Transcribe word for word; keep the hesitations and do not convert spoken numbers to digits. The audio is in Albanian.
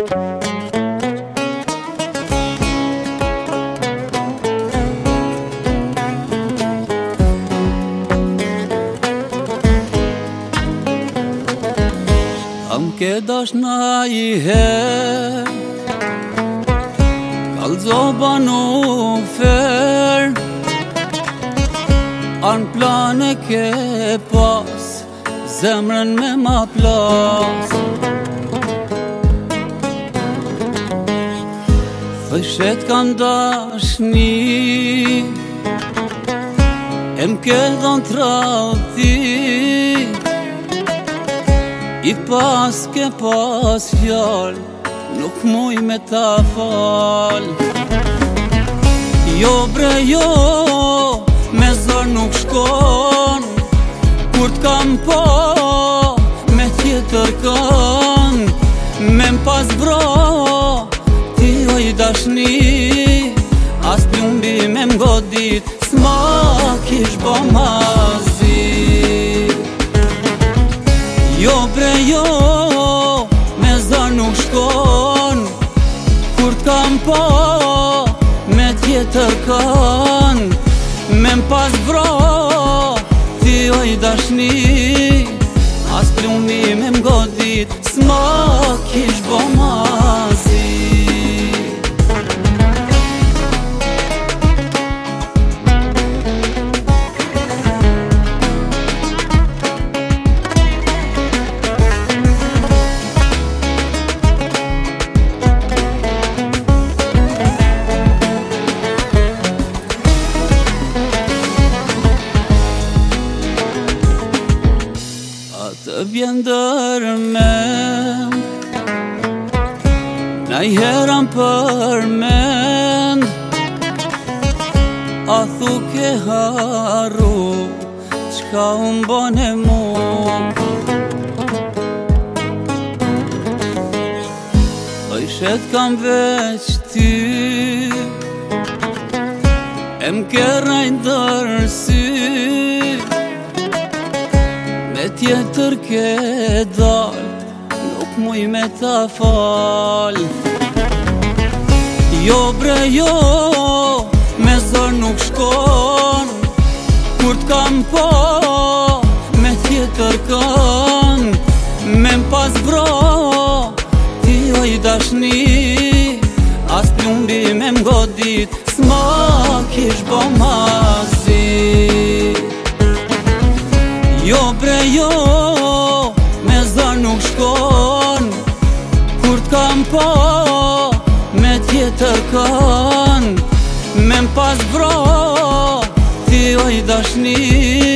Am ke dash na i her Kalzoba nu fer An plane ke pas Zemrën me ma plas Thëshet kan dashni E m'ke dhon trauti I pas ke pas fjall Nuk muj me ta fal Jo bre jo Me zër nuk shkon Kur t'kam po Me tjetër kan Me m'pas vro Ti oj dashni As plumbi me m'godit S'ma kish bo mazi Jo bre jo Me zër nuk shkon Kur t'kam po Me tjetër kan Me m'pas vro Ti oj dashni As plumbi me m'godit S'ma kish bo mazi Të vjen dërmend Na i heran përmend A thu ke haru Qka unë bone mu Oj shet kam veç ty E m'ke rajnë dërsy Me tjetër ke dal Nuk muj me ta fal Jo bre jo Me zër nuk shkon Kur t'kam po Me tjetër kan Me m'pas vro Ti oj dashni As plumbi me m'godit S'ma kish bo mazi Jo bre jo Me zër nuk shkon Kur t'kam po Me tjetër kan Me m'pas vro Ti oj dashni